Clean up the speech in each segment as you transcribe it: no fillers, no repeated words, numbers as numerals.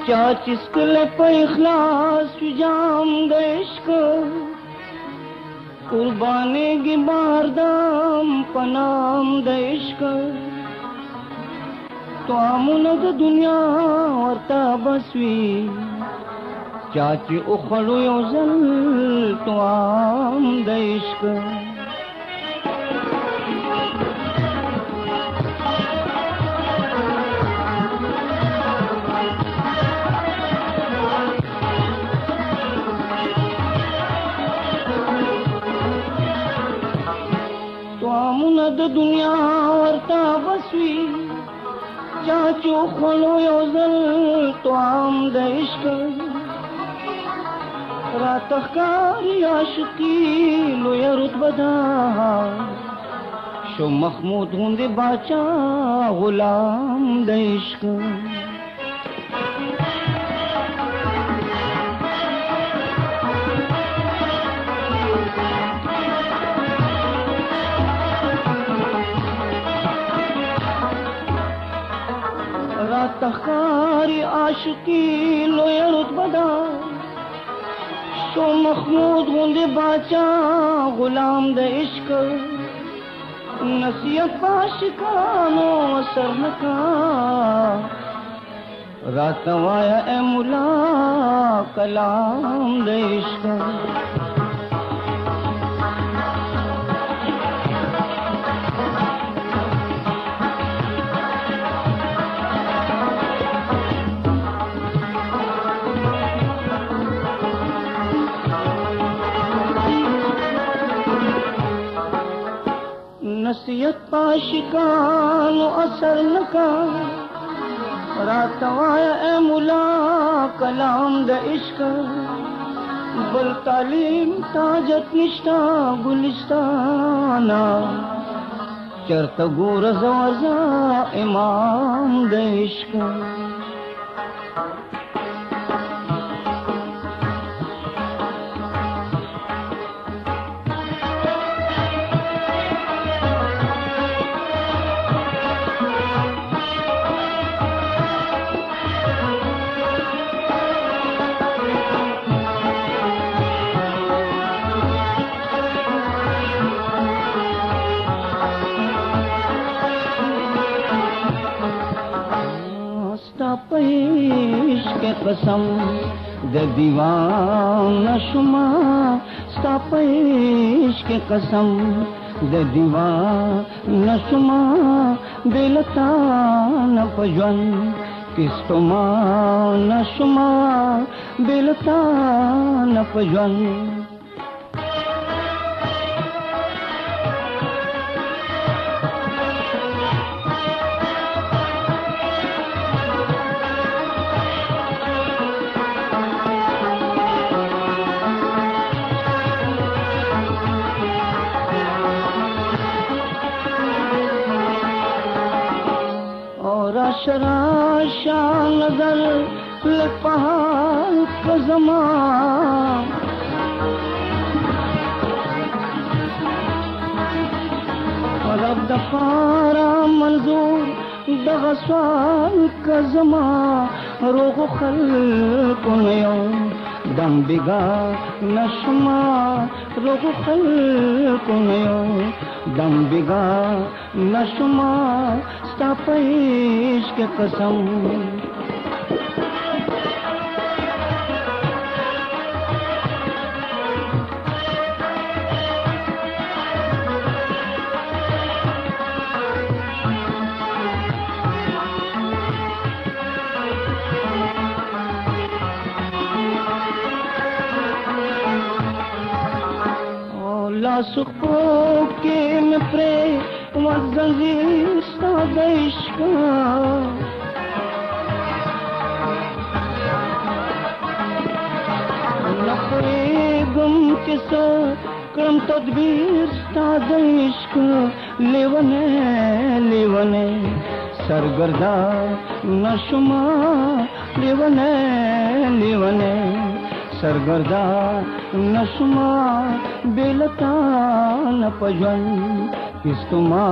चाचिस्कले पे इखलास जाम द इश्क कुर्बाने की बारदाम पनाम द इश्क तो आमुनद दुनिया वर्ता बसवी चाची उखड़ो योजल तो आम द इश्क मुनद दुनिया वर्ता बसवी चाचो खलो योजल तो आम द इश्क रातकारी आशिकी लोया रुतबदा शो महमूद हुंदे बाचा गुलाम द इश्क तखारी आशिकी लोया रुतबदा शो महमूद गुंदे बाचा गुलाम द इश्क नसीहत पाशिकानो असर नका रातवाया ए मुला कलाम द इश्क नसीहत पाशिकान असर नका रातवाया ए मुला कलाम द इश्क बल तालीम ताजत निष्ठा गुलिस्ताना चरत गोर ज़वज़ा इमाम द इश्क इश्क कसम द दीवाना शुमा स्ताप इश्क कसम द दीवाना शुमा बेलता न पजवन किस्तमा न शुमा बेलता न पजवन शराशा नजर पहाड़ का ज़मान और अब दफारा मंजूर दगसवाल का ज़मान रोगो खल को नयो दम बिगा नशमा रोगो खल को नयो दम बिगा नशमा स्ताप इश्क कसम लासुको के में प्रे वज़ंजीर साद इश्क नखरे गुम के सो क्रम तदबीर साद इश्क लेवने लेवने सरगर्दा नशुमा लेवने लेवने सरगर्दा नशुमा बेलता न पजन किस्तुमा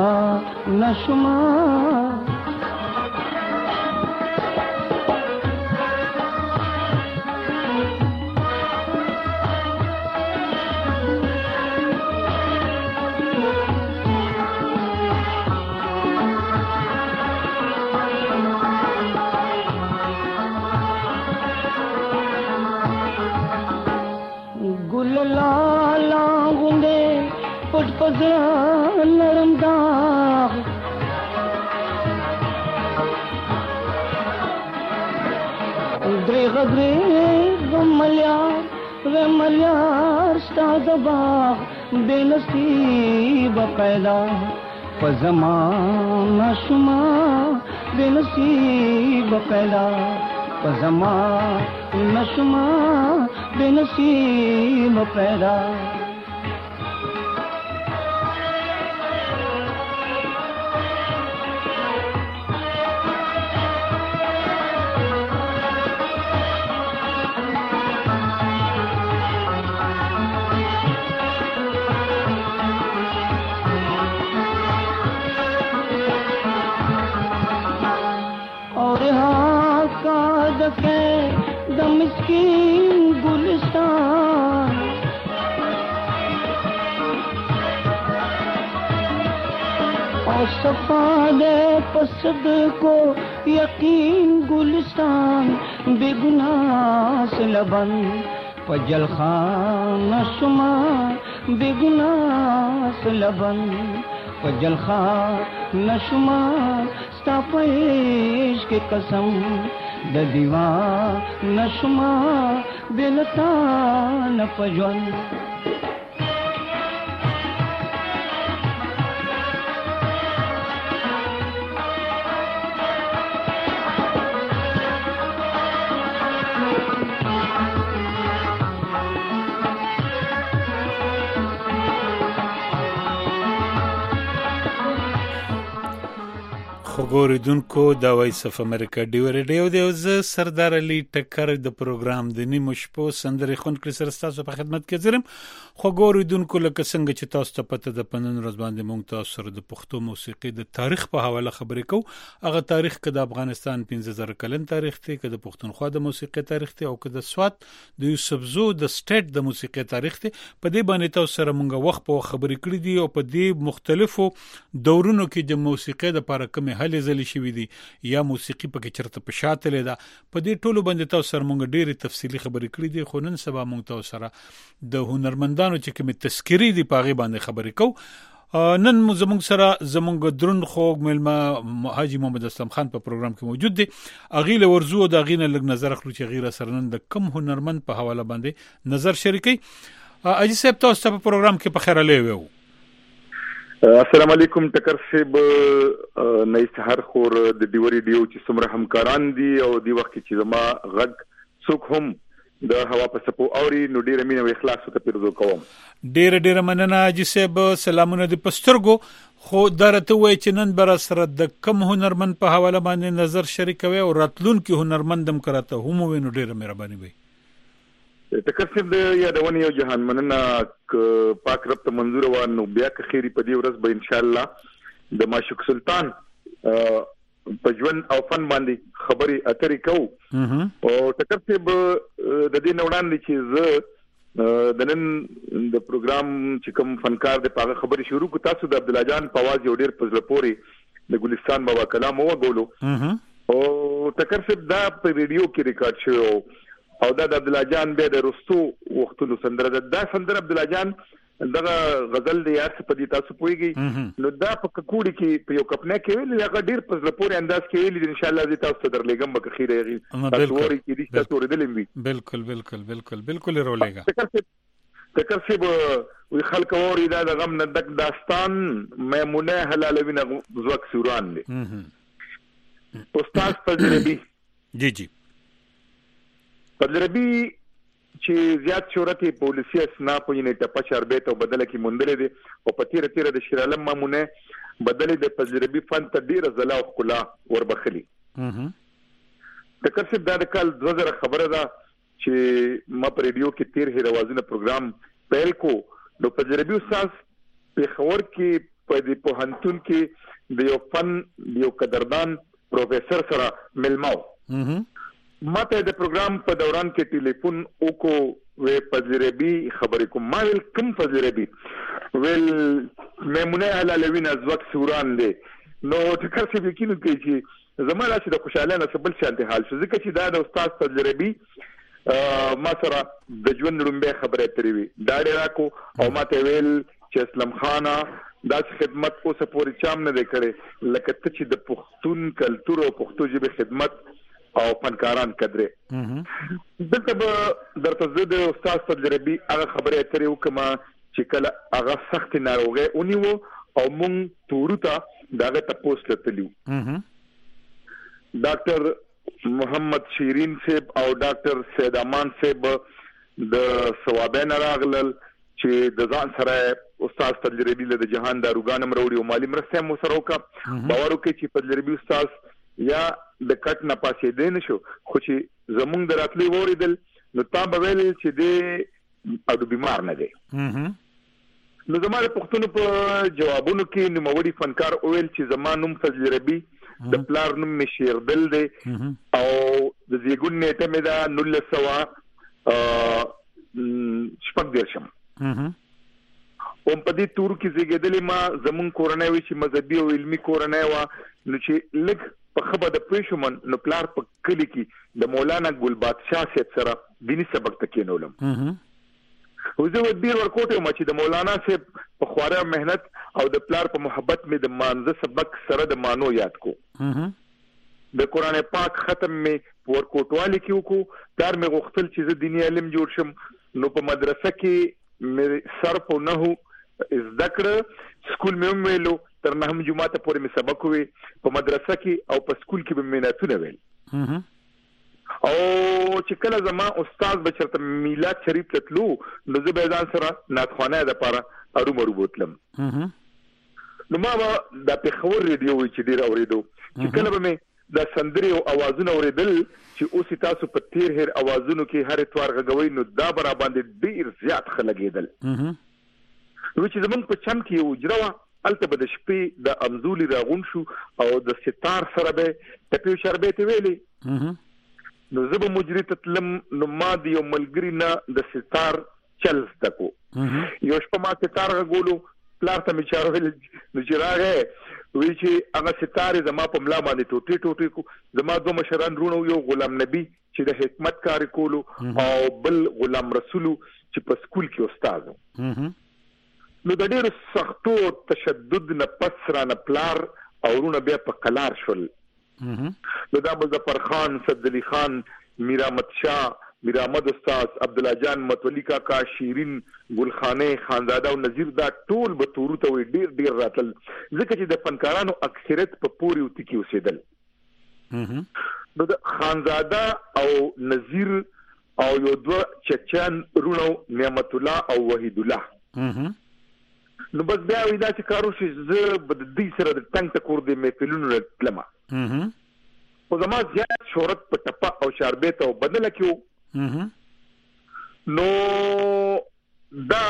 नशुमा پزړه لرم داغ درې ملیار ستا د باغ بې نصیب پیدا په زمانه شما بې نصیب پیدا په زمانه شما بې نصیب پیدا د مسکین گلستان او صفا دے پسد کو یقین گلستان بے گناہ سے لبن پجل خان شما بے گناہ سے لبن پجل خان شما ستا پیش کے قسم د دیوان نشما بلتان پجون خبردونکو دا وایس اف امریکا ډیو ریډیو دی او زه سردار علي ټکر د پروګرام د نیمو شپو سندرې خونکړې سره ستاسو په خدمت کې زرم خبردونکو لکه څنګه چې تاسو ته پته د پنن ورځ باندې مونږ تاسو سره د پښتو موسیقي د تاریخ په حواله خبرې کوو هغه تاریخ کې د افغانستان 15000 کلن تاریخ دی کې د پښتونخوا د موسیقي تاریخ دی او کې د سوات د یوسفزو د سټیټ د موسیقي تاریخ دی په دې باندې تاسو سره مونږ وخت په خبرې کړې دي او په دې مختلفو دورونو کې د موسیقي د لپاره کومه هلې ځلې شوې دي یا موسیقي پکې چرته په شاته لیدا په دې ټولو باندې تاسو سره مونږ ډېری تفصیلی خبرې کړې دي خو نن سبا مونږ تاسو سره د هنرمندانو چې کومه تذکری دي په غي باندې خبرې کوو نن زموږ سره زموږ درون خوږ ملما حاجی محمد اسلام خان په پروګرام کې موجود دي اغیله ورزو د اغینه لګ نظر اخلو چې غیره سره نن د کم هنرمند په حواله باندې نظر شریکي اجي صاحب تاسو په پروګرام کې په خیر علي وو السلام علیکم ټکر صاحب نه سحر خور د دیو ریډیو چې څومره همکاران دي او دی وخت چې زما غږ څوک هم د هوا په سپو اوري نو ډیره مینه او اخلاص ته پیرزو کوم ډیره مننه اجي صاحب سلامونه د پسترګو خو درته وای چې نن بر سره د کم هنرمند په حواله باندې نظر شریکوي او راتلون کې هنرمندم کراته هم وینو ډیره مهرباني وي ټکر صاحب د یادونه یو جهان مننه پاک رب ته منظور و نو بیا که خیری په دې ورځ به ان شاء الله د معشوق سلطان په ژوند او فن باندې خبري اترې کوو او ټکر صاحب د دې نوړان چې زه د نن د پروګرام چې کوم فنکار د پاغه خبري شروع کو تاسو د عبد الله جان په आवाज یو ډیر پزله پوري د ګلستان بابا کلام وغولو او ټکر صاحب دا په ریډیو کې ریکارډ شو او دا د عبد الله جان به د رستو وختونو سندره دا سندره عبد الله جان دغه غزل دی یار په دې تاسو پويږي نو دا په کوړی کې په یو کپنه کې ویل هغه ډیر په زپوري انداز کې ویل ان شاء الله دې تاسو درلېګم به خیره یغي تاسو ورې کې دې تاسو ورېدلم وي بالکل رولېګا تکر سی وی خلک اوري دا د غم نه دک داستان میمونه حلالوینه زوک سوران دي استاد فضلربی جی فضلربی چې زیات شهرت پولیسي اسنا په یې ټپه شربت او بدله کې مونډلې دي او په تیر د شیرالم مامونه بدلې د فضلربی فن ته ډیره زلا او خلا وربخلی تکر سی دا د کال 2000 خبره ده چې ما په ریډیو کې تیر هیروازونه پروګرام پیل کو نو فضلربی استاد په خبر کې په دې په هنتون کې د یو فن یو قدردان پروفیسور سره ملماو ماته د پروګرام په دوران کې ټلیفون وکړو وې فضلربی خبرې کوم ما ویل کوم فضلربی ویل میمونه حلالوینه زوک سوران دی نو ټکر څه یقین کوي چې زموږ راشه د خوشاله نه سبل شانته حال شو ځکه چې دا د استاد فضلربی ما سره د ژوند لومبه خبره تری وی دا ډیره کو او ماته ویل چې اسلام خان دا خدمت اوسه پورې چام نه کړي لکه ته چې د پښتون کلچر او پښتو ژبه خدمت او فنکاران کدرې دلته درته د استاد فضل ربی هغه خبره اترې وکما چې کله هغه سخت ناروغه اونیو او مونږ تورتا داغه تاسو لتلیو ډاکټر محمد شیرین صاحب او ډاکټر سید امان صاحب د ثوابین راغلل چې د ځان سره استاد فضل ربی له جهان داروګان مروړي او مالی مرسته مو سره وکړه باور وکړي چې فضل ربی استاد یا د کټ نه پاسې دین شو خو چې زمونږ دراتلی وریدل نو تا به ویل چې د اډو بیمار نه دی نو زموږ پښتون په جوابونو کې نوموړي فنکار ویل چې زمانوم فضل ربی د پلار نوم مشیر دل دی او د زیګون نیټه مې دا 1900 شپږ درشم او په دې تور کې زیګېدلې ما زمون کورنۍ وی چې مذهبي او علمي کورنۍ وا نو چې لګ په خبره د پېښمن نو پلار په کلی کې د مولانا ګل بادشاہ صاحب سره دیني سبق تکینولم وزه ودیر ورکوټه ما چې د مولانا صاحب په خواره مهنت او د پلار په محبت مې د مانزه سبق سره د مانو یاد کو د قران پاک ختم مې ورکوټوالي کې وکړو دار مې غوښتل چې زه دیني علم جوړ شم نو په مدرسه کې مې صرف او نحو ذکر سکول مې ویلو تر نه هم جمعه ته پورې مې سبق وی په مدرسه کې او په سکول کې به مې ناتونه ویل او چې کله زما استاد بچرته میلاد شریف تلو نو زه به ځان سره ناتخوانه د پاره اړو مرو بوتلم نو ما د پیښور ریډیو چې ډیر اوریدو چې کله به مې د سندري او اوازونه اوریدل چې اوس تاسو په تیر هر اوازونو کې هر اتوار غوي نو دا برا باندې ډیر زیات خلګیدل نو چې زمونږ په چم کې یو جوړه الته به د شپې د امزولي راغون شو او د ستار سره به ټپیو شربت ویلي نو زه به مجری تتلم نو ما دی یو ملګری نه د ستار چل تکو یو شپه ما ستار غولو پلار ته می چارو نو چې راغې وی چې هغه ستار زما په ملا باندې ټوټي ټوټي کو زما دوه مشران رونو یو غلام نبی چې د حکمت کار کولو او بل غلام رسول چې په سکول کې استاد نو د ډېر سختو تشدد نه پس را نه پلار او رونه بیا په قلار شول نو دا مظفر خان صد علي خان میرامت شاه میرامد استاد عبد الله جان متولي کاکا شیرین ګلخانه خانزاده او نذیر دا ټول به تورو ته ډېر راتل ځکه چې د فنکارانو اکثریت په پوری وتی کې اوسېدل نو د خانزاده او نذیر او یو دوه چچان رونو نعمت الله او وحید الله نو بس بیا ودا چې کارو شي زه بد دې سره د ټنګ ټکور دې مې فلونو لما او زما زیات شهرت په ټپه او شربت او بدل کېو نو دا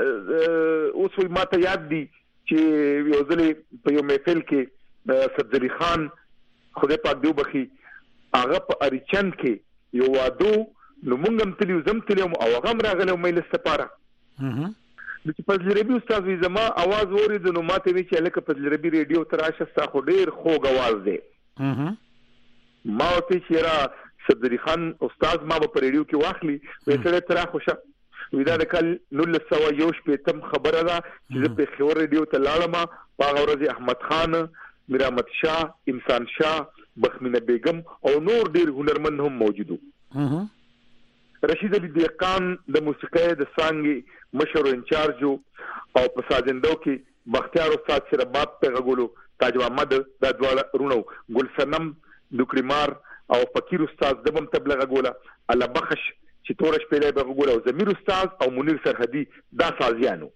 اوس ما ته یاد دي چې یو ځلې په یو محفل کې صد علي خان خدای پاک دیو بخي هغه په اریچن کې یو وادو نو مونږ هم تلیو زم تلیو او هغه راغله مې لسپاره د فضل ربی استاد وی زما आवाज اورید نو ماته وی چې لکه فضل ربی ریډیو تراشه ستا خو ډیر خوږ आवाज دی ما ته چې را صد علي خان استاد ما په ریډیو کې واخلي وې سره ترا خوشه وی دا د کل 1900 خبره ده چې په خور ریډیو ته لاړم په ورځ احمد خان میرامت شاه انسان شاه بخمینه بیگم او نور ډیر هنرمند هم موجودو رشید علي دیقان د موسیقۍ د سانګي مشر انچارج او په سازندو کې بختیار استاد سره باب په غولو تاج محمد د دواړه رونو ګل سنم دوکریمار او فقیر استاد دبم تبلغ غولا الله بخش چې تورش په لای غولا او زمیر استاد او منیر سرحدي دا سازيانو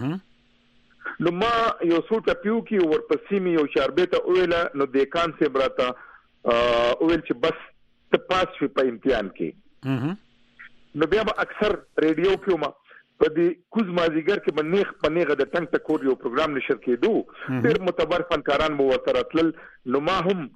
نو ما یو څوټه پیو کې ورپسې می یو شربت اوله نو دیکان سي براته اول چې بس ته پاس شي په امتحان کې نو بیا اکثر ریډیو کې ما په دې کوز مازیګر کې بنیخ پنیغه د ټنګ ټکور یو پروګرام نشر کېدو ډېر معتبر فنکاران مو وترتل نو ما هم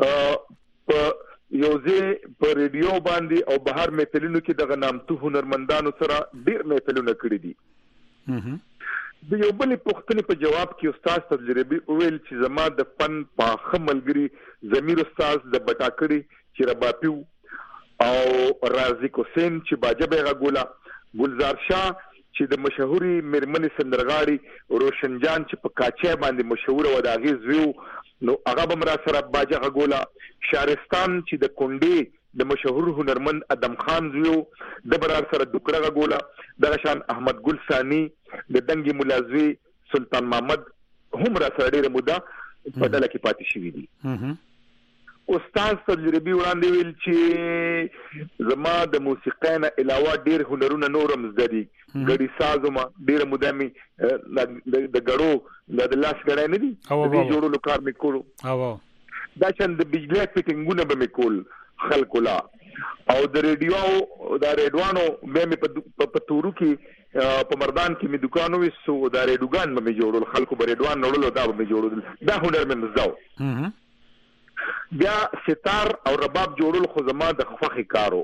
په یوځه په ریډیو باندې او بهر میتلونو کې د غنامتو هنرمندانو سره ډېر میتلونه کړی دي د یو بل پښتنې په جواب کې استاد تجربي ویل چې زما د فن په خملګری ضمیر استاد د بټاکړي چې رباپیو او رازق حسین چې باجبه غولا گلزار شاه چې د مشهوري مرمنې سندرغاړي روشن جان چې په کاچې باندې مشهور و د اغیز ویو نو هغه به مرا سره باجه غولا شهرستان چې د کونډې د مشهور هنرمند ادم خان زیو د برار سره دکړه غولا د شان احمد ګل ثانی د دنګي ملازوی سلطان محمد هم را سره ډیره موده په دله کې پاتې شوی دي استاد تجربي وړاندې ویل چې زما د موسیقۍ نه علاوه ډیر هنرونه نورم زده دي غړي سازما ډیر مدامي د غړو د لاس غړای نه دي د جوړولو کار مې کولو دا چې د بجلی فټینګونه به مې کول خلکو لا او د ریډیو د ریډوانو مې په تورو کې په مردان کې مې دکانو وسو د ریډوګان مې جوړول خلکو به ریډوان نړلو دا مې جوړول دا هنر مې مزداو بیا ستار او رباب جوړول خو زما د خوخي کارو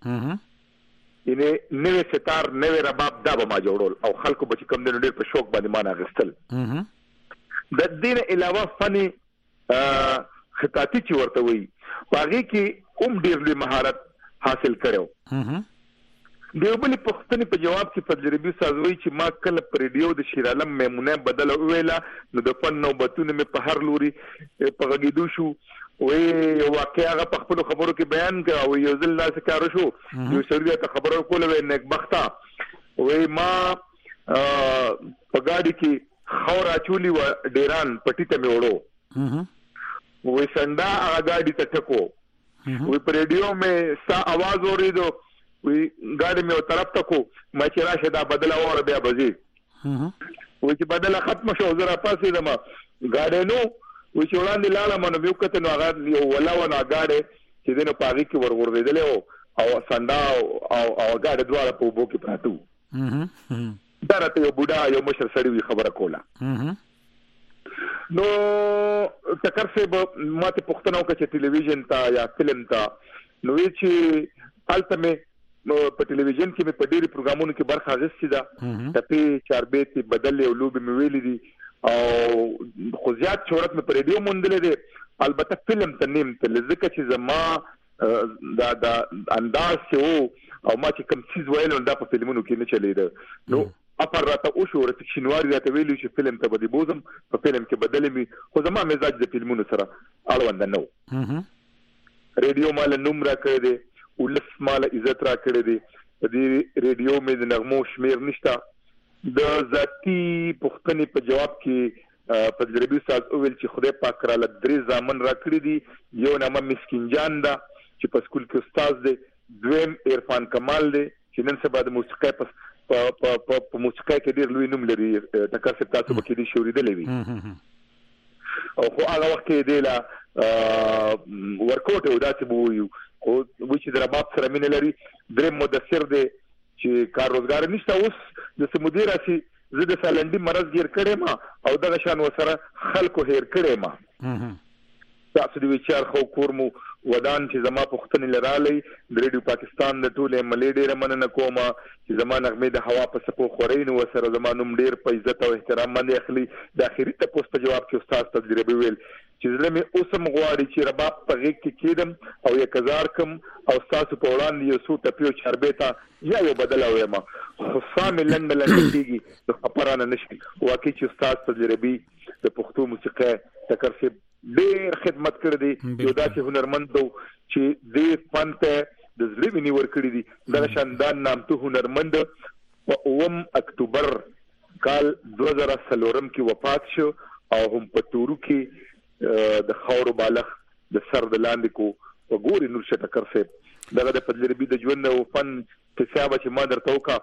یعنی نوې ستار نوې رباب دا به ما جوړول او خلکو به کم دنو ډېر په شوق باندې ما غستل د دین علاوه فني خطاطي چې ورته وي باغې کې ډېر لوی مهارت حاصل کړو دیوبلی پښتني په جواب کې تجربي سازوي چې ما کله پر ریډیو د شیر عالم میمونه بدل ویلا نو د فن نوبتونه مې په هر لوري په غږیدو شو وې واقعا په خپل خبرو کې بیان کړ او یو ځل لاس کار شو یو سړی ته خبرو کوله وې نکبختا وې ما په ګاډي کې خورا چولی و ډیران پټی ته مې وړو وې سندا هغه ګاډي ته ټکو وې په ریډیو مې سا आवाज اوریدو وی ګاډي مې طرف ته کو ما چې راشه دا بدله وره بیا بزي وی چې بدله ختم شو زرا پاسې دما ګاډي نو وی چې وړاندې لاله منو یو کته نو هغه یو ولا ونه ګاډي چې دنه پاغي کې ورغورځیدل او سندا او ګاډي دواړه په وبو کې پراتو دا راته یو بوډا یو مشر سړی خبره کوله نو تکر څه ماته پښتنو کې چې ټلویزیون تا یا فلم تا نو چې البته په ټلویزیون کې په ډېری پروګرامونو کې برخه اخیستې ده ټپي چاربېتي بدل او لوب مې ویلې دي او خو زیات شهرت مې په ریډیو موندلې ده البته فلم ته نیم ته ځکه چې زما دا انداز چې او ما چې کوم څه ویل دا په فلمونو کې نه چلیده نو اپر راته او شو ورته شینواری راته ویلو چې فلم ته بدی بوزم په فلم کې بدلې می خو زما مزاج د فلمونو سره اړوند نه و ریډیو مال نوم را کړی دی ولس مال عزت را کړی دی په دې ریډیو مې د نغمو شمیر نشته د ذاتی پښتني په جواب کې تجربي ساز اویل چې خدای پاک را لدري ځامن را کړی دی یو نامه مسکین جان دا چې په سکول کې استاد دی دویم عرفان کمال دی چې نن سبا د موسیقۍ په موسیقۍ کې ډېر لوی نوم لري ټکر څه تاسو به کې دي شوریدلې وي او خو هغه وخت کې دی لا ورکوټ او داسې بویو او چې د رباب سره مینه لري درې مدثر دی چې کار روزګار نشته اوس د سمدیر اسی زه د سالندې مرز گیر کړم او دغه شان وسره خلکو هیر کړم تاسو د ویچار خو کورمو ودان چې زما پښتنې لرالي د ریډیو پاکستان د ټوله ملي ډیره مننه کوم چې زما نغمه د هوا په سپو خورین وسره زما نوم ډیر په عزت او احترام باندې اخلي د اخیری ته پوسټ په جواب کې استاد تجربه ویل چې زه مې اوسم غواړي چې رباب په غیږ کې کېدم او یک هزار کم او تاسو په وړاندې یو څو ټپیو چاربېتا یا یو بدل وایم خو سامي لند کېږي د خبرانه نشي واقعي چې استاد تجربي د پښتو موسیقي تکر څه ډېر خدمت کړی دی یو داسې هنرمند چې دې فن ته د زړه ور کړی دی د شاندان نامتو هنرمند په 9 اکتوبر کال 2003 کې وفات شو او هم په تورو کې د خاور بالغ د سر د لاندې کو وګوري نور شته کرسه دغه د تجربي د ژوند او فن حساب چې ما درته وکړه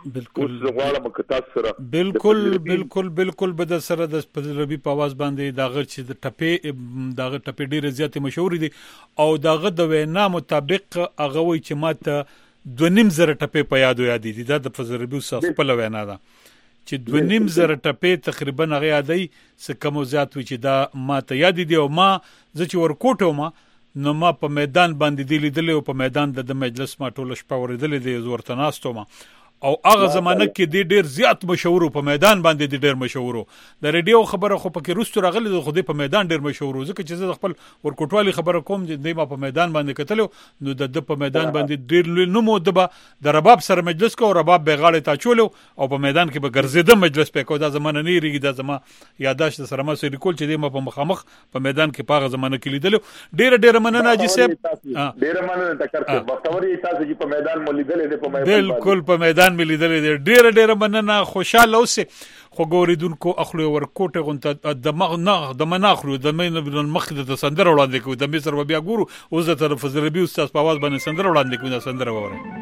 بالکل به د سره د تجربي په आवाज باندې داغه چې د ټپې ډیره زیات مشهور دي او داغه د وینا مطابق هغه وی چې ماته 2.5 ټپې په یاد دي دا د تجربي خپل وینا ده چې 2.5 ټپې تقریبا هغه یادي څه کم او زیات وی چې دا ماته یاد دي او ما زه چې ورکوټو نو ما په میدان باندې دی لیدل او په میدان د مجلس ما ټول شپه ورېدل دي زورتناستو ما او هغه زمانه کې د ډیر زیات مشهور په میدان باندې د ډیر مشهور د ریډیو خبره خو پکې روستو راغلی د خو په میدان ډیر مشهور ځکه چې زه خپل ورکوټوالي خبره کوم د ما په میدان باندې کتلو نو د په میدان باندې ډیر لوی نومو د رباب سره مجلس کو رباب به غاړه تا چولو او په میدان کې به ګرځیده مجلس په کو دا زمانه نه ریږي دا زما یاداشت سره ما سره کول چې د ما په مخامخ په میدان کې پاغه زمانه کې لیدلو ډیر مننه حاجی صاحب ډیر مننه ټکر څه بختوري تاسو چې په میدان مو لیدلې په میدان بالکل په میدان مې لیدلې ډیر مننه خوشاله اوسه خو ګوریدونکو اخلو ورکوټه غونته د مناخلو د مین مخ د سندره وړاندې کوي د مصر بیا ګورو اوس د طرف زربي استاد په आवाज باندې سندره وړاندې کوي د سندره وره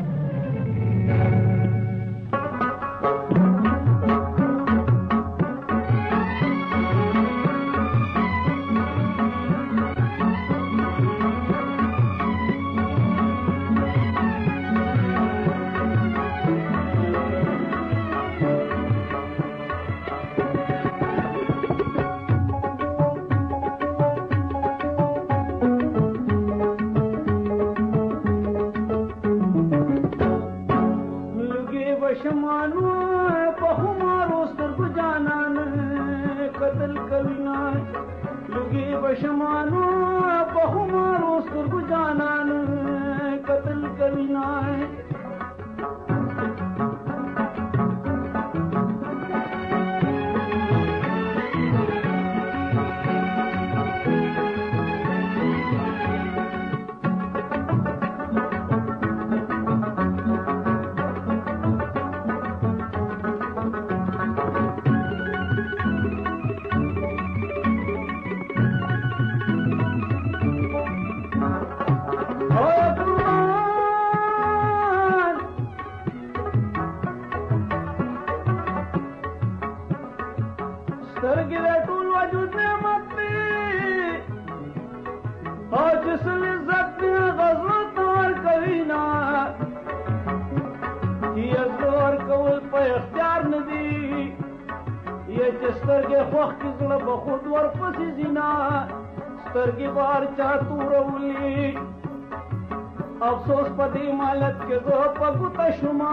افسوس پدی مالت کے زو پگوتا شما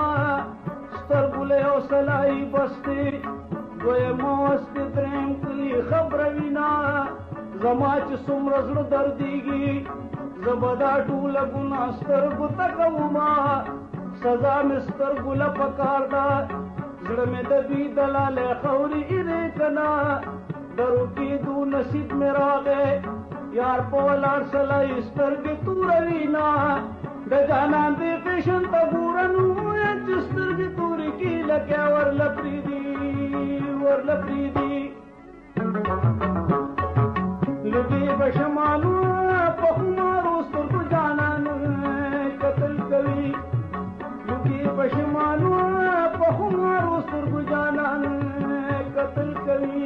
سترگلے او سلائی بستی دوی موست درم کلی خبر وینا زماچ سمرزر دردیگی زبدا ټول گنا سترگتا کوما سزا مسترگل پکاردا زړه مې د بی دلال خوري اره کنا درو کی دو نصیب میرا گئے یار پولار سلائی سترگ توروینا د جانان دی فیشن تبورنو چسترگ توری کی لکیا ور لپریدی لگی بشمالو پخمارو سترگ جانان قتل کوي لگی بشمالو پخمارو سترگ جانان قتل کوي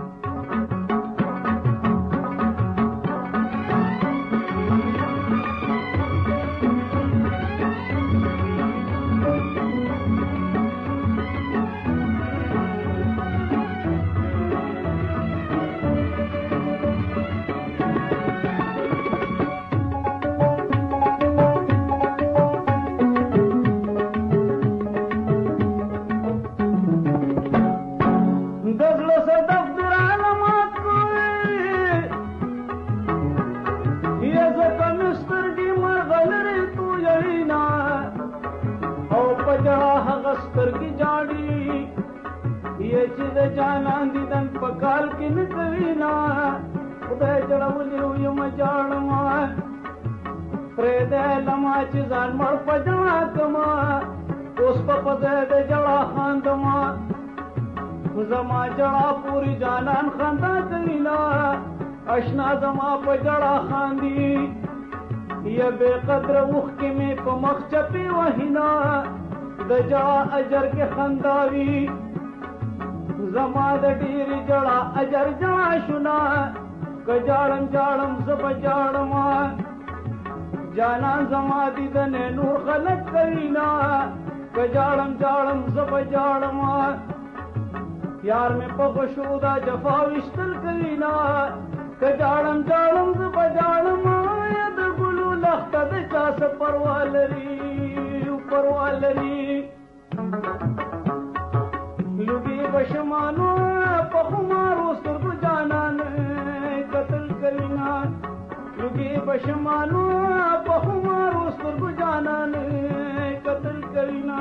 جانان دیدن پکال کی نکوینا خدای جڑولیو یم جاڑما پریدے لما چیزان مر پجا کما اس پا پدید جڑا خاندما زما جڑا پوری جانان خاندا کوینا اشنا زما پا جڑا خاندی یہ بے قدر مخ کی میں پا مخ چپی وحینا د جڑا اجر کے خانداوی زما د ډیر جړه اجر جړه شونا کجاړم جاړم زب جاړما جانان زما دي د نور خلق کینا کجاړم جاړم زب جاړما یار مې په خوشودا جفا وشتل کینا کجاړم جاړم زب جاړما د ګلو لخت د چا څه پروالري لوګي بشمانو په خمارو سترګو جانان قتل کرینا لوګي بشمانو په خمارو سترګو جانان قتل کرینا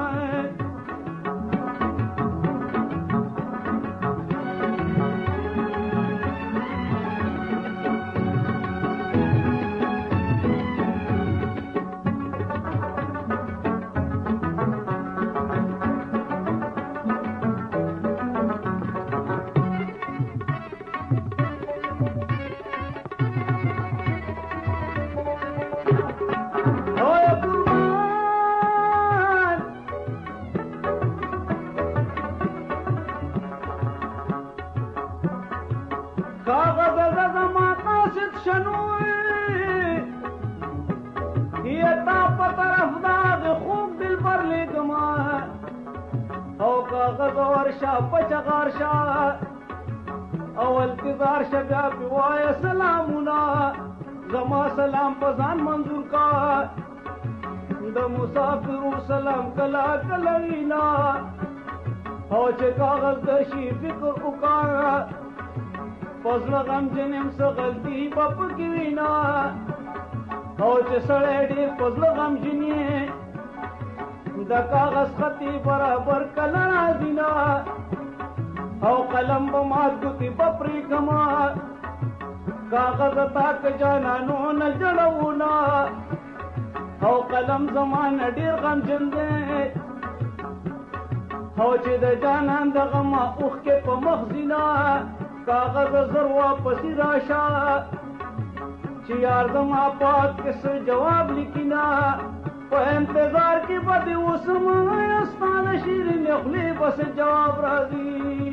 اول کزار شبیا پیوای سلامونا زما سلام پزان منظور کا د مسافر سلام کلا کلینا او چې کاغذ د شي فکر وکا فضل غم جنم څه غلطي بپ کینا او چې سړی ډېر فضل غم جنې د کاغذ خطي برابر کلا راځینا او قلم بمات گتی بپری کما کاغذ تاک جانانو نجڑونا او قلم زمان ډیر غم جنده او چې د جانان د غما اوخ کې په مخزینا کاغذ زر واپسی راشا چې یار زما پات کس جواب لیکینا په انتظار کې بده وسم استاد شیرین خپل بس جواب راځي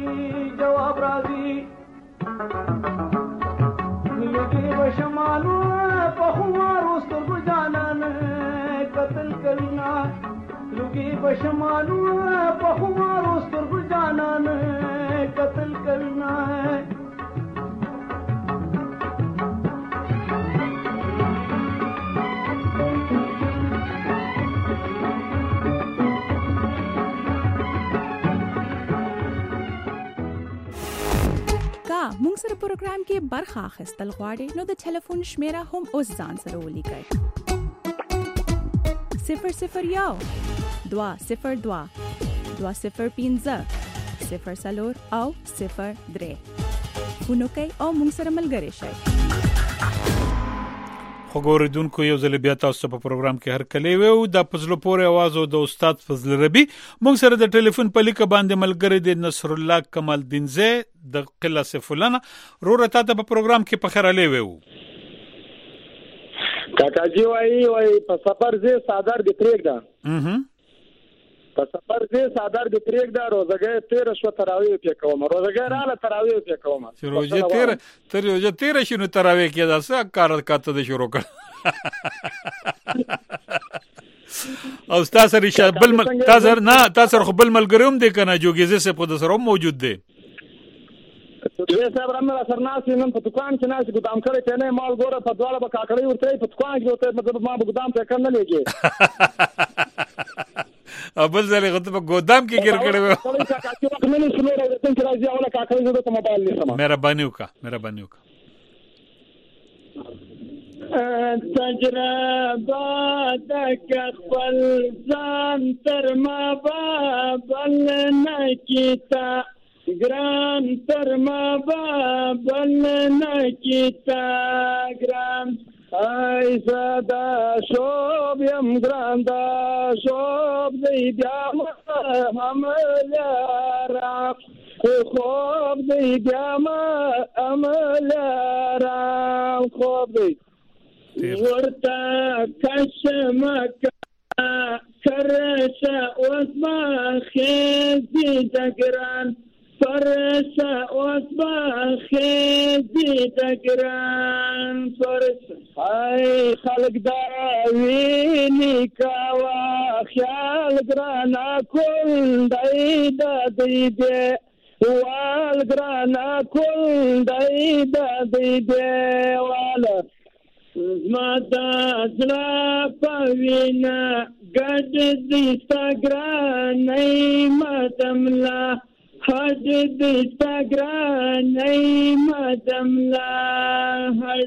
لوګي بشمانو په خمارو سترګو جانان قتل کرینا لوګي بشمانو په خمارو سترګو جانان قتل کرینا مونږ سره پروګرام کې برخه اخیستل غواړئ نو د ټلیفون شمیره هم اوس ځان سره ولیکئ 001 202 205 04 او 03 فونو کوي او مونږ سره ملګري شئ. خبردونکو یو ځل بیا تاسو په پروګرام کې هر کله وو د پزلو پورې आवाज او د استاد فضل ربی موږ سره د ټلیفون په لیک باندې ملګری د نصر الله کمال الدین زه د قله سفلانه رورته ته په پروګرام کې په خیر علي وو کاکا جی وای په سفر زه صادر د پریک دا په سفر زه صادر د پریک دا روزګه 13 شو تراویح په کوم روزګه رااله تراویح په کوم روزه 13 شنو تراویح کې دا څه کار کاته د شروع کړ او تاسو ریشه بل تاسو خو بل ملګروم دي کنه جوګیزه سه په سره موجود دي دوی صاحب رحمه الله سرناس نن په دکان کې ناس ګدام کړی ته نه مال ګوره په دواله په کاکړی ورته په دکان کې ورته مطلب ما په ګدام ته کنه لګي ابل زله غته په ګدام کې ګر کړو کاکا چې وخت نه شنو راځي چې راځي اوله کاکړی زده ته موبایل نسم مهرباني وکړه تجربه دک خپل ځان تر ما بل نه کیتا ګران تر ما بل نه کیتا ګران ای صدا شوب یم ګران دا شوب دی بیا هم لرا خوب دی بیا عمل را خوب دی ورتا کشمک کرشا واسما خیزی دگران فرشا واسما خیزی دگران فرشا ای خلق داوینی کوا خیال گرانا کل دایدا دیده والگرانا کل دایدا دیده والا زمادا زړه پوینا ګډ دې ستګرانې مدملا حد دې ستګرانې مدملا حد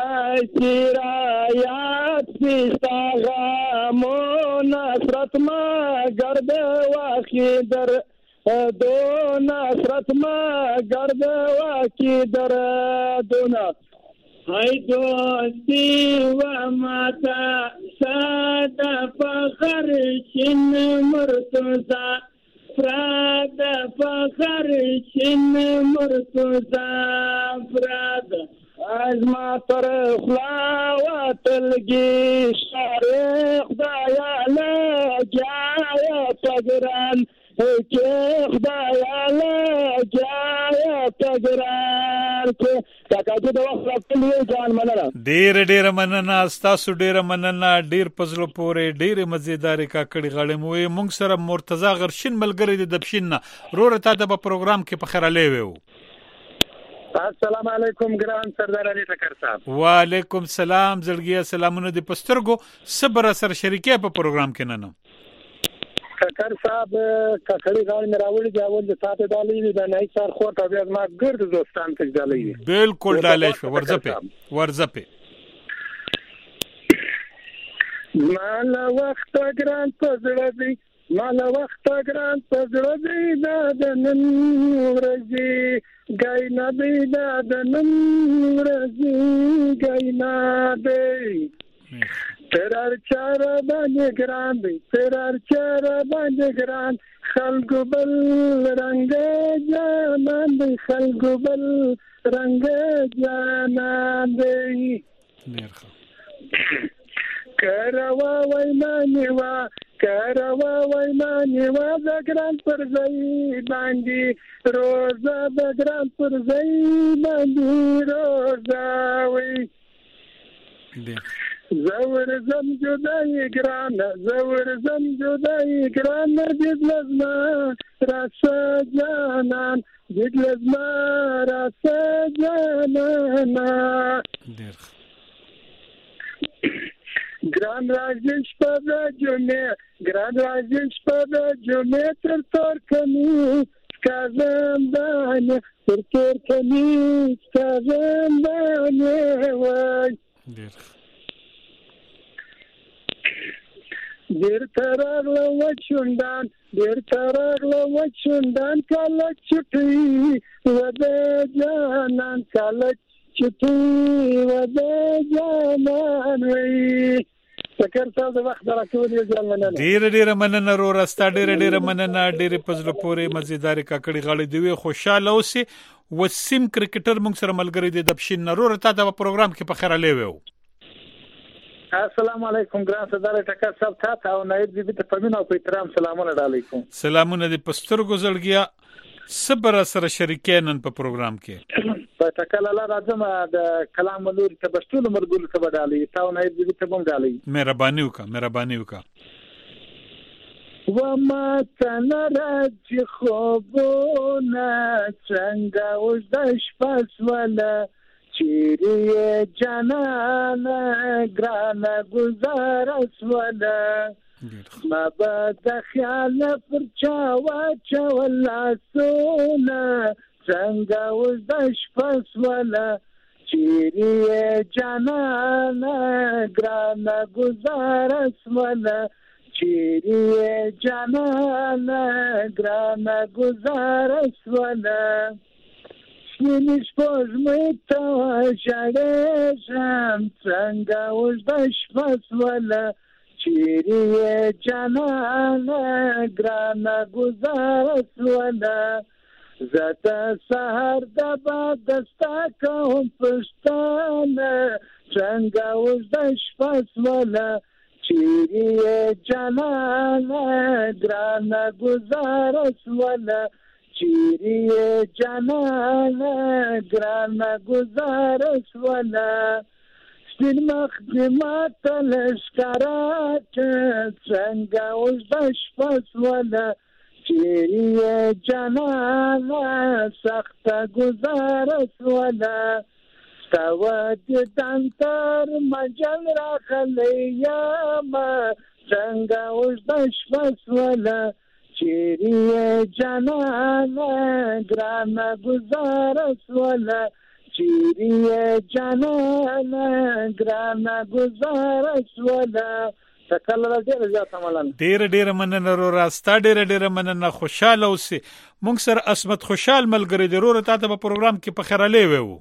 خاطرات استغامو نصرت ما ګرد واخی در دو نصرت ما ګرد واخی در دونا هاي دوستي وماتا سادا فخر شن مرتزا فراد فخر شن مرتزا فراد از ما تر خلاوات الجيش شارخ دايا لجايا تقران كيف دايا لجايا تقران کاکا دې وخت خپل ځان مننه ډېر مننه تاسو ډېر مننه ډېر پزلو پورې ډېر مزیدار کاکړي غړې مو مونږ سره مرتضی غرشین ملګری د دبشین نه روره تا د پروګرام کې په خیر لې وو السلام علیکم ګران سردار علي ټکر صاحب وعلیکم سلام زړګیا سلامونه د پسترګو صبر سره شریکه په پروګرام کې نه ټکر صاحب کاکړي غاړي مراوړي دی اول د ساته دالې د نه څار خور ته بیا ما ګرد دوستان ته دالې بالکل دالې شو ورځپه مال وخت ګران پزړه دی مال وخت ګران پزړه دی د نن ورځي ګاینا دی د نن ورځي ګاینا دی ترار چاره باندې ګران دی ترار چاره باندې ګران خلق بل رنگ جانان دی خلق بل رنگ جانان دی کروا وایمانیوا دګران پر ځای باندې روزه دګران پر ځای باندې روزه وي زور زم جدای ګران دې لازمه راسه جانان دې لازمه راسه جانان ګران راځش په جمعه تر تور کمی کازم باندې تر کمی کازم باندې وای ډیر ترغله وچوندان کله چټي وده جانان کله چټي وده جانان وي فکر تاسو وخت راکول یې ځل مننه ډیر مننه رو راستا ډیر مننه ډیر پزلو پورې مزیدار کاکړي غاړي دی خوشاله اوسې وسیم کرکټر موږ سره ملګری دی دبشین نرو رته د پروګرام کې په خیر لې وو السلام علیکم ګران سردار ټکر صاحب ته او نایب دې ته پمنو په احترام سلامونه علیکم سلامونه دې پسترګو زړګیا صبر سره شریکانن په پروګرام کې په ټکل الله راځم د کلام نور ته بشتول مرګول ته بدالي تا نایب دې ته مونږ دالي مهرباني وکا وما تنرج خوبونه څنګه اوس د شپس ولا چیرې جانان ګران گزارس ولا ما بد خیال پر چا ولا سونا څنګه اوس د شپس ولا چیرې جانان ګران گزارس ولا چیرې جانان ګران گزارس ولا سپینش پوزمې ته ژړېږم څنګه اوس د شپس ولا چیرې جانانه ګرانه ګزارس ولا زه د سهار د باد ستا کوم پښتانه څنګه اوس د شپس ولا چیرې جانانه ګرانه گزارس ولا چیرې جانانه ګرانه گزارس ولا سپین مخ دې ماته لښکاره څنګه اوس د شپس ولا چیرې جانانه سخته گزارس ولا سود دانتر مجل راخلی ما څنګه اوس د شپسوله چیرې جانانه ګرانه گزاره سوله چیرې جانانه ګرانه گزاره سوله تکل ډېر زیات عملان ډېر مننه رورا ستا ډېر مننه خوشاله اوسې مونږ سره اسمت خوشحال ملګری دی رورا تاسو په پروګرام کې په خیرالې وو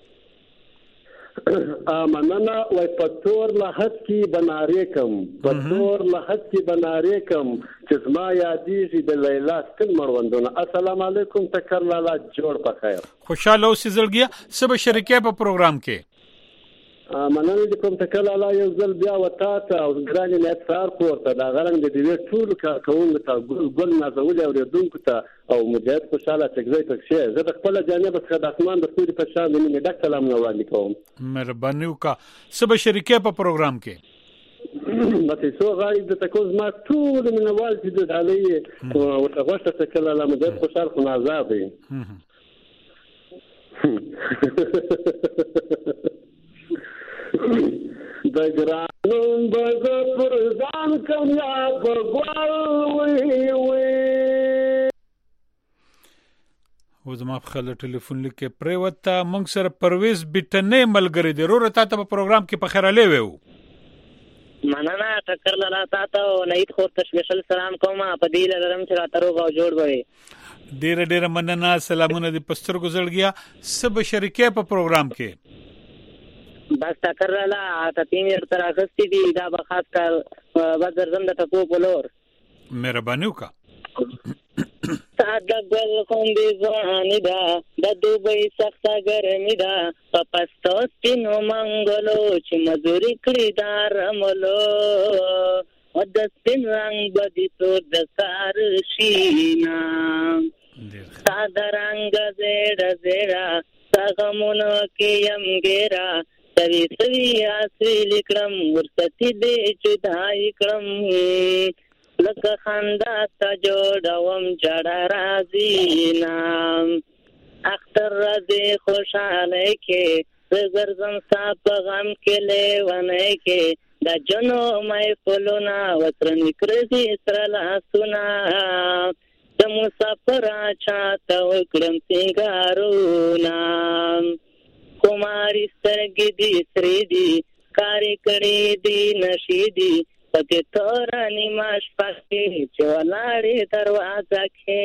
مننه وای پتور لحد کی بنارې کم پتور لحد کی بنارې کم چې ما یادېږي د لیلا سکن مړوندونه السلام علیکم تکر لالا جوړ په خیر خوشاله اوسې زړګیا سبا شریکې په پروګرام کې مننه دې کوم تکل الله یو ځل بیا وتا ته او ګرانې نه څار پورته دا غرنګ دې وی ټول کوم ته ګل نازول اوریدونکو ته او مجاهد خوشاله تګزی پکښه زه د خپل جانب څخه د اسمان د ستوري په شان مې ډک سلام وړاندې کوم مهرباني وکړه سبا شریکې په پروګرام کې مته سو غاړي د تکوز ما ټول منوال چې د علي او تغوښته تکل الله مجاهد خوشاله خو آزاد دی د ګرانون بغ پر ځان کوم یا بغوال وی و زما په خله ټلیفون لیکه پریوته مونږ سره پرویز بیٹنې ملګری دی رور ته په پروګرام کې په خیرالې وو مننه ټکر لاله تاسو نه خو سپیشل سلام کوم په دې لرم چې راترو غو جوړ وي ډېر مننه سلامونه دې پستر گزړګیا سب شریکې په پروګرام کې بس ټکر لاله تاسو تر اخستې دي دا به خاص کار بس درځم د ټکو په لور مهرباني وکړه ساده ګل خوندې ځواني دا د دوبۍ سخته ګرمي دا په پستو سپینو منګلو چې مزوري کړي دا رملو او د سپین رنګ بدي تور د سار شینا ساده رنګ زیړه زیړه ساغمونو کې یم ګیرا سوي سوي آسوي لیکړم ورستی دې جدای کړم لکه خندا تا جوړوم جړه راځي نام اختر راځي خوشاله کې زګرزم صاحب غم کې لیونه کې د جنو مې فلونا وتر نکرزي سره لا سنا د مسافر چاته وکړم سنگارونا कुमारी स्तरगी दी श्री दी कारी कड़ी दी नशी दी पति थोरा निमाश पाके चोलाड़ी दरवाजा खे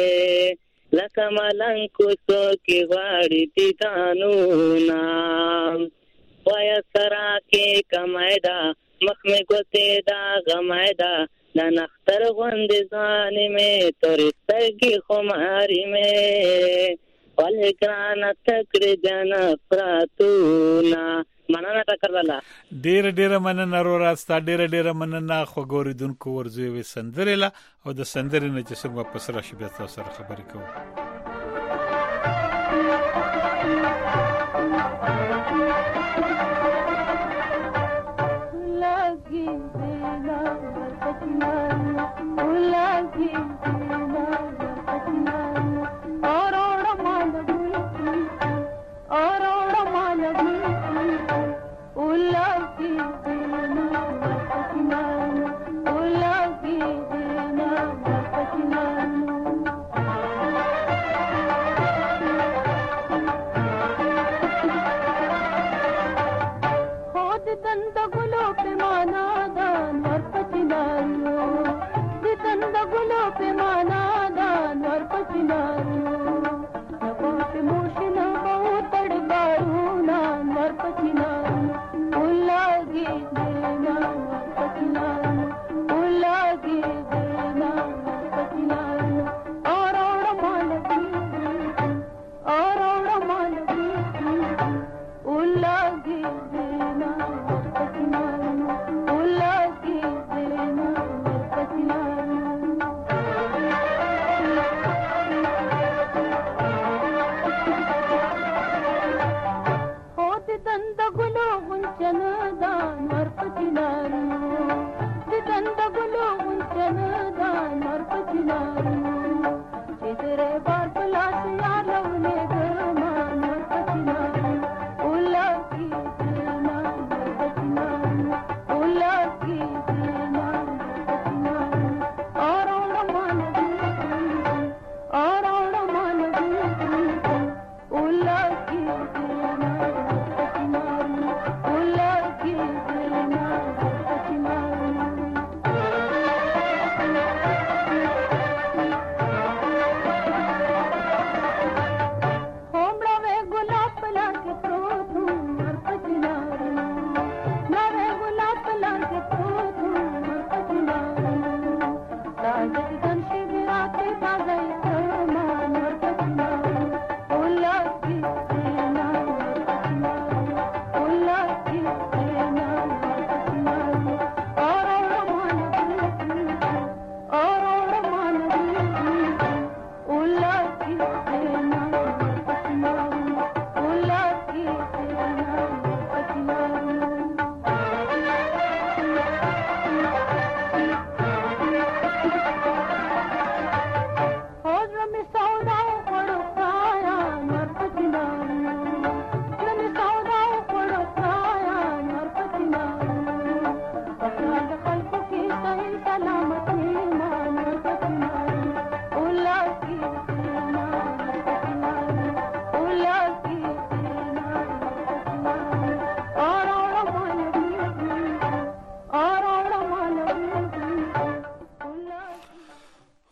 लकमलंकु सो की वाड़ी दी दानू नाम वाया सरा के कमायदा मख में गोते दा गमायदा ना नख्तर वंदे जाने में तोरी स्तरगी खुमारी में ولګران تکړه جن پراتونا مننه تکړه ډېر مننه رورا ستا ډېر مننه خو ګوریدونکو ورځي وي سندريلا او د سندرې نه چې څنګه په سره شي بیا تاسو سره خبرې کوو لګي دینا پتنا لګي دینا پتنا दंद गुलो पे माना दान वर पचिनायो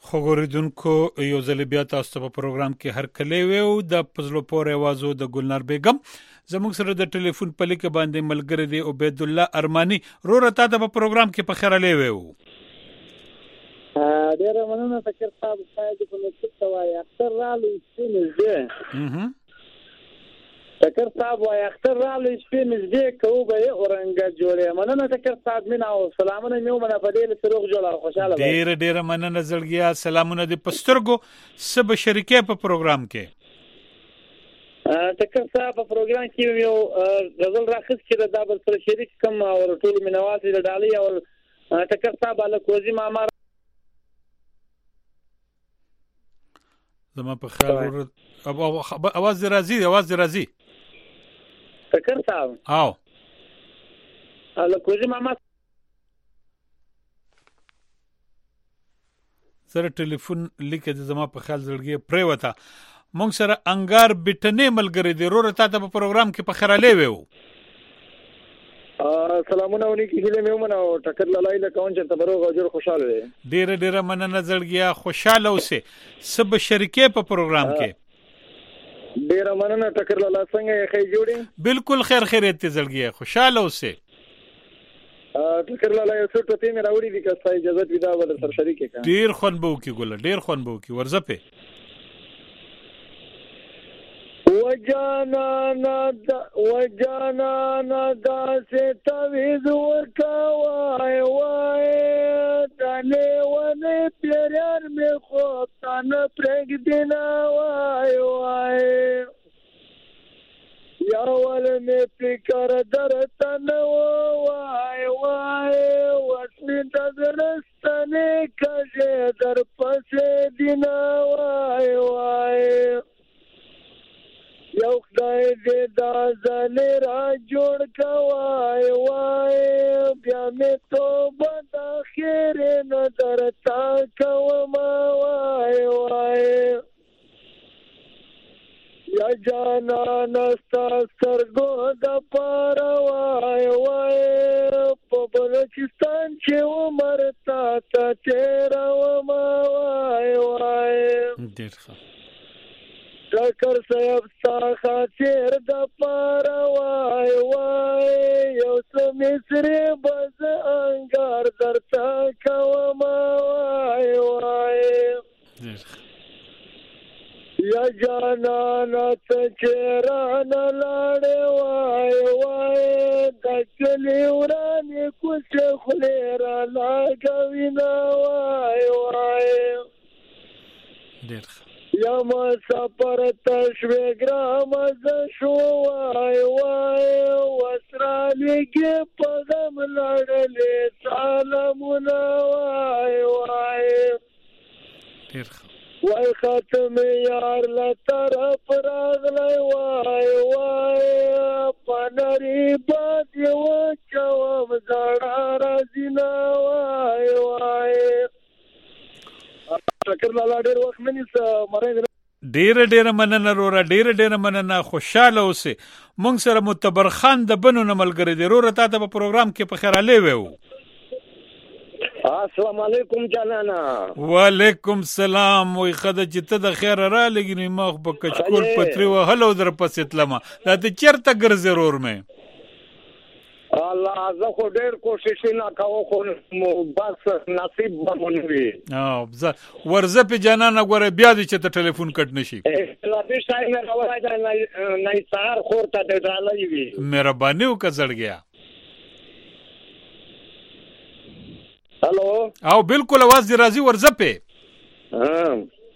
خبردونکو یو ځل بیا تاسو ته په پروګرام کې هر کله ویو د پزلو پور اوازو د ګلنار بیگم زموږ سره د ټلیفون په لیک باندې ملګری دی عبید الله ارمانی رو رتا د پروګرام کې په خیره لیوو ډیر مننه فکر صاحب ساده په نوښت وای اکثر رالو سینې فکر صاحب وای اکثر رالو سینې کوو به اورنګ جوړه مننه فکر صاحب مینا او سلامونه میو منه په دې سروغ جوړه خوشاله ډیر مننه زړګیا سلامونه د پسترګو سب شریکه په پروګرام کې فکر صاحب په پروګرام کې یو غزل راخص چې د بل سره شریک کوم او ټول مینوال دي ډالۍ او فکر صاحب له کوزي ماما زما په خیال اواز راځي فکر صاحب او له کوزي ماما سره ټلیفون لیکه د زما په خیال زړګي پرې وتا مونږ سره انګار بټنې ملګری دی رو رتا ته په پروګرام کې په خیره لیوو سلامونه ونی کې هله مې ومنه او ټکر لای له کون چې تبرو غوجر خوشاله وي ډیر مننه زړګیا خوشاله اوسه سب شریکه په پروګرام کې ډیر مننه ټکر لاله څنګه خې جوړي بالکل خیریت زړګیا خوشاله اوسه ټکر لاله یو څه ټوټې مې راوړي دي که ستا اجازه وي دا ول سره شریک کړه ډیر خون بو کې ګل ډیر خون بو کې ورزپه وجانا دا سے تویز ورکاوائے وائے دانے وانے پیران میں خوب تانا پریگ دینا وائے وائے یا والے میں پکر در تنو وائے وائے واسمی دزرستانے کجے در پسے دینا وائے وائے یو خدای دې دا ځلې را جوړ کوای وای بیا مې توبه د خیر نظر تا کوم وای وای یا جانا نستا سترګو د پاره وای وای په بلوچستان چې عمر تا ته تیروم وای وای ډېر ښه ذکر صاحب ستا خاطر د پاره وای وای یو څه مصری بز انګار درته کوم وای وای یا جانا چهران لاړې وای وای د کلی ورانې کوڅه خولې را لاګوینه وای وای ډېر یا ما سفر تشوی گرام از شو وای وای وسرالیگی پغم لڑلی سالمون وای وای وای ختم یار لطرف راغلی وای وای پنری باد یو چوم زڑا رازینا وای وای ټکر لاله ډېر وخت نه نیسه مړی ډېر مننه رورا ډېر مننه خوشاله اوسه مونږ سره متبر خان د بنو نه ملګری دی رورا تا ته په پروګرام کې په خیره لیوو السلام علیکم جانانا وعلیکم السلام وای خدای چې ته د خیر را لګنی ما په کچکول پتری و هلو در پسې تلمه دا ته چیرته ګرځې رور مې الله زه خو ډېر کوشش نه کوم خو بس نصیب باندې وي ورزه په جانانه غوړې بیا دې چې ته ټلیفون کټ نشي لا به شای نه راوړای دا نه سهار خورته د ډالۍ وي مهرباني وکړ گیا هالو او بالکل आवाज دی راځي ورزه په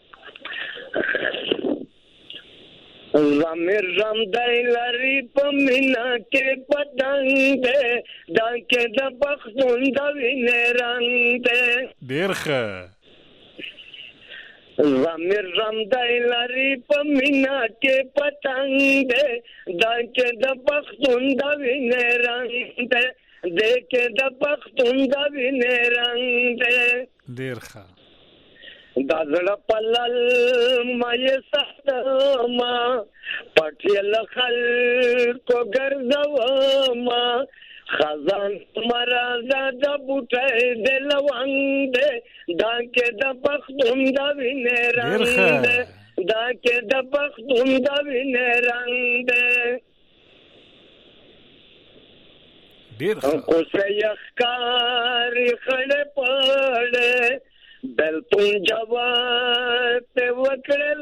زمیر رم دای لري په مینا کې پتنګ دې دا کې د بختون د وینې رنگ دې ډېر ښه زمیر رم دای لري په مینا کې پتنګ دې دا کې د بختون د وینې رنگ دې کې د بختون د وینې رنگ دې ډېر ښه دا زړه پلل مې ساتما پټیل خلکو ګرځوما خزان مرزا د بوټه د لوند دا کې د بختوم د وینې رنگ دا کې د بختوم د وینې رنگ ډیر کو سه یخکار خړې پړې بلتون جواب ته وکړل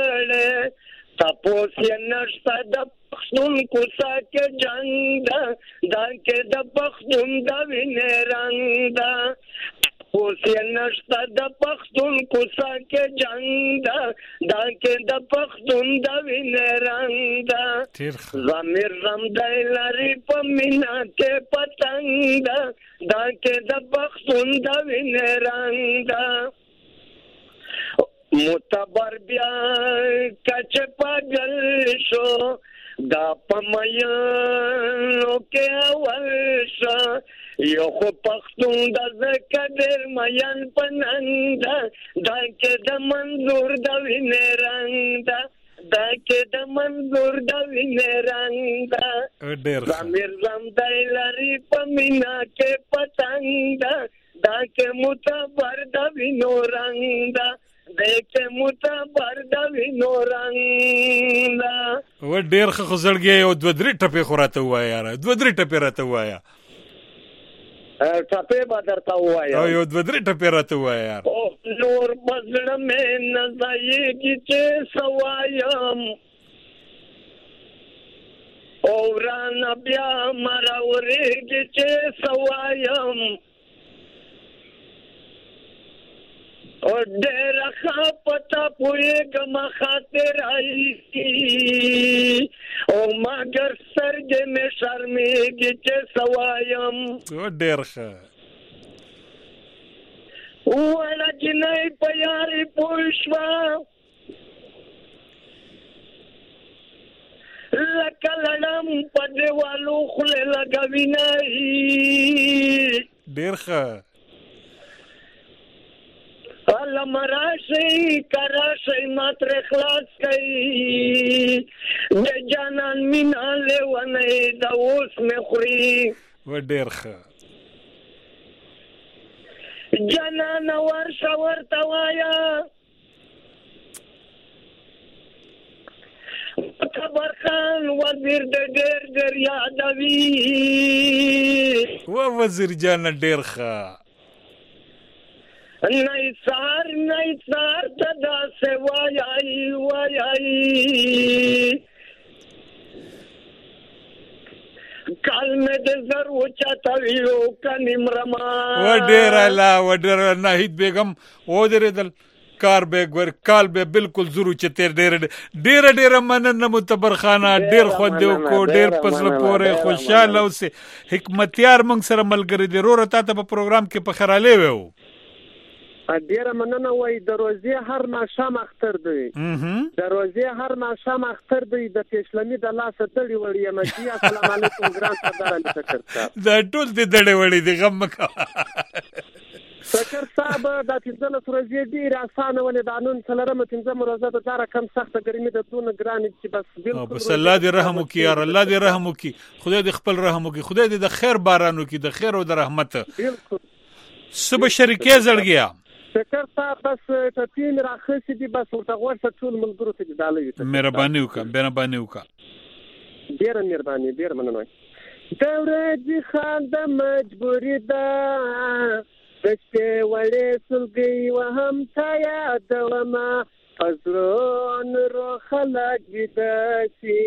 تاسو یې نشته د پښتون کوڅه کې جنگ دا کې د پښتون د وینې رنگ دا تاسو یې نشته د پښتون کوڅه کې جنگ دا کې د پښتون د وینې رنگ دا زمير رم دای لري په مینا کې پتنګ دا کې د پښتون د وینې رنگ دا متبر بیا کچ پاگل شو دا پمایانو کې اول شو یو خو پښتون د زکدر میان پنند دا کې د منظور د وینې رنگ دا کې د منظور د وینې رنگ زمير زم دای لري په مینا کې پتنګ دا کې متبر د وینو رنگ دیکھے متبر د وینو رنگ و ډیر خو زړګي او دو درې ټپې خوراته وایا یار دو درې ټپې راته وایا ټپې به درته وایا او یو دو درې ټپې راته وایا یار او نور مزړه مې نه ځایږي چې سوایم او رانه بیا مراورېږي چې سوایم او ډېر ښه پته پوهېږم خاطر آیسي او مګر سترګې مې شرمېږي چې څه وایم ډېر ښه وړه جنۍ په یارې پوه شوه لکه لړم په دیوالو خولې لګوینئ ډېر ښه علم راشي کراشي ماتر خلاص کئی د جانان مینا لیونی د اوس می خوري و ډیر ښه جانان ورشه ورته وایا خبر خان وزیر د ډېر یادوي و وزیر جان ډیر ښه نیسار تدا سے وایائی کال میں دے ضرور چاہتاویو کنیم رما وڈیر اللہ وڈیر ناہید بیگم او دیر دل کار بیگ ور کال بے بالکل ضرور چتیر ډیر مننه متبر خانه ډیر خو دیو کو ډیر پسل پوره خوشاله اوسه حکمتیار موږ سره ملګری دی رور ته په پروګرام کې په خراله وو ډیره مننه وای د روزي هر ماښام اختر دی د روزي هر ماښام اختر دی د پېشلمي د لاس تړي وړي مجي السلام علیکم ګران صدر علي شکر صاحب دا ټول دې دړې وړي دي غم کا شکر صاحب د تیزله روزي ډیر اسانه ولې د انون څلرمه تنظیم روزه د دار کم سخت ګرمي د تون ګران چې بس بالکل بس الله دې رحم وکي یار الله دې رحم وکي خدای دې خپل رحم وکي خدای دې د خیر باران وکي د خیر او د رحمت بالکل صبح شریکه زړګیا شکر صاحب بس تپین راخص دي بس ورته ورته ټول ملګرو ته دالې مهرباني وکړه ډیره مهرباني ډیر مننه دوره دي خان د مجبوری ده دشته وړې سلګي وهم تا یادوما فزرون رو خلق دشي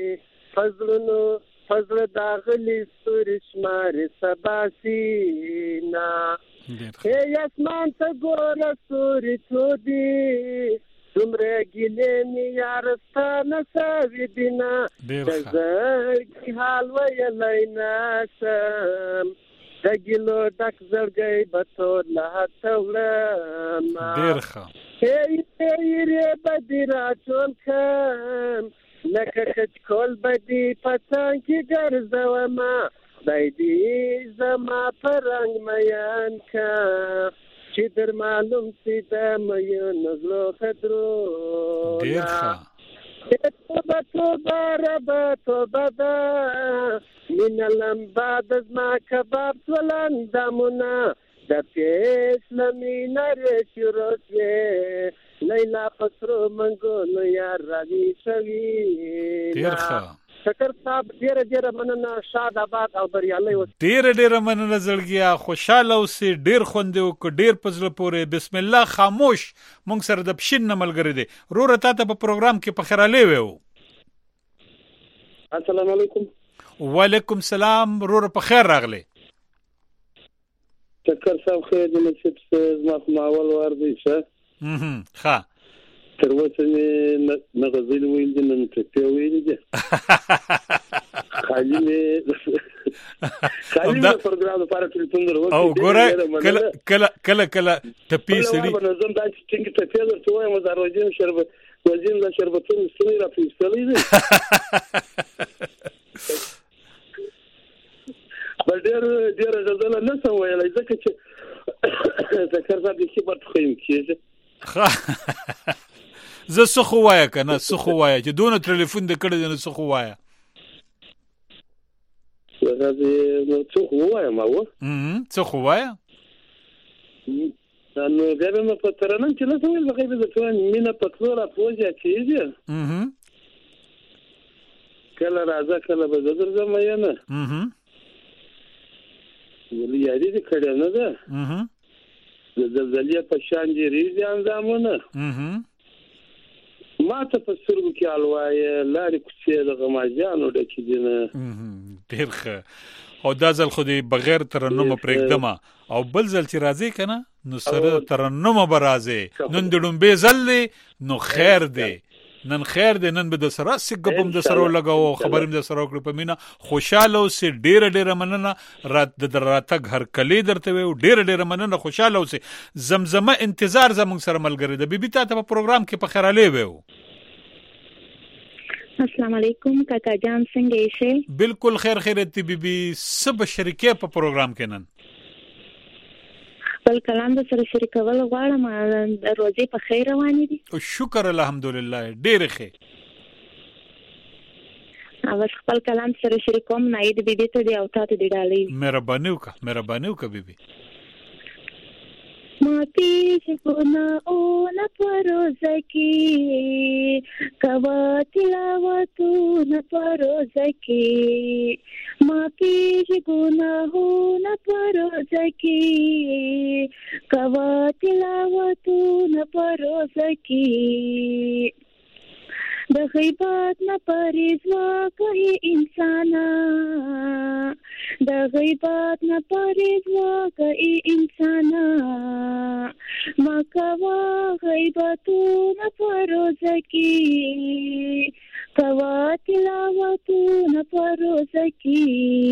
فزر داغلی سورشمار سباسینا ای اسمان تا گوره سوری تو دی دومره گیله می یارستان سوی دینا دزرگی حال ویلی ناسم دگیلو دک زرگی بطور لحتا ولما ای ری بدی را چون کم لکه خچکول بدی پتانکی گرزوما دایدی زما پرنګ میان کا چې در معلوم سي د مې نزلو خدرو ډیر ښه توبه رب توبه ده من لمباد زما کباب ولندمونه د پیس لمینه رشروسه لیلا پسرو منګو یار راوي شوي تیرخه شکر صاحب ډیره مننه شاد آباد او بریالي اوسئ. ډیره مننه زړګیا خوشاله اوسې ډیر خوند او ډیر پزله پورې بسم الله خاموش مونږ سره د پښین ملګری دی روره تاسو په پروګرام کې په خیراله وو. السلام علیکم. وعلیکم السلام روره په خیر راغلی. شکر صاحب خیر دې نصیب زما ماول ور دي شه ښه تر اوسه نه غزل ویل دي نه ټپه ویل دي خالي مې پروګرام لپاره ټلیفون درو او ګوره کله ټپی سړي په نظم دا چې ټپه درته وایم زاروجین شربت وزین لا شربتون سړي را پیښلې دي بل ډېر غزل نه سم ویلای ځکه چې ذکر صاحب کې په خیم کېږي زه څه خو وایا کنه څه خو وایا چې دونه ټلیفون د کړه نه څه خو وایا څه خو وایا ما و څه خو وایا نو بیا مې په ترنم چې له څه ویل بغیر د څه مینه په ټول راپوجا کېږي کله راځه کله به درځم یا نه ولې یادې دې کړې نه ده د زلزلې په شان دي ریزي انځامونه ما ته په سترګو کې الوایه لارې کوڅې د غماجانو ډکې دي نه ډېر ښه او دا ځل خو دې بغیر ترنمه پرېږدمه او بل ځل چې راځې که نه نو سره ترنمه به راځې نن د ډومبې ځل دی نو خیر دی نن خیر دی نن به د سره سګپم د سره لګاو خبرم د سره کړو په مینا خوشاله اوسې ډېره مننه د راتګ هر کلی درته وي ډېره مننه خوشاله اوسې زمزمه انتظار زموږ سره ملګری د بیبي ته په پروګرام کې په خیراله وي. السلام علیکم کاکا جان څنګه یې؟ بالکل خیر ته بیبي سب شریکه په پروګرام کې نن بل کلام د سره شریکول غواړم روزي په خیر روانې دي شکر الحمدلله ډېر ښه او خپل کلام سره شریکوم نه د بیبي ته دی او تاسو دی ډالۍ مهرباني وکړه بیبي ما پیش گناه نه پروزه کی کوا تلاوت نه پروزه کی ما پیش گناه نه پروزه کی کوا تلاوت نه پروزه کی د غیبت نه پرېزوا کوي انسانا د غیبت نه پرېزوا کوي انسانا ما کوا غیبتونه پروزه کی کوا تلاوتونه پروزه کی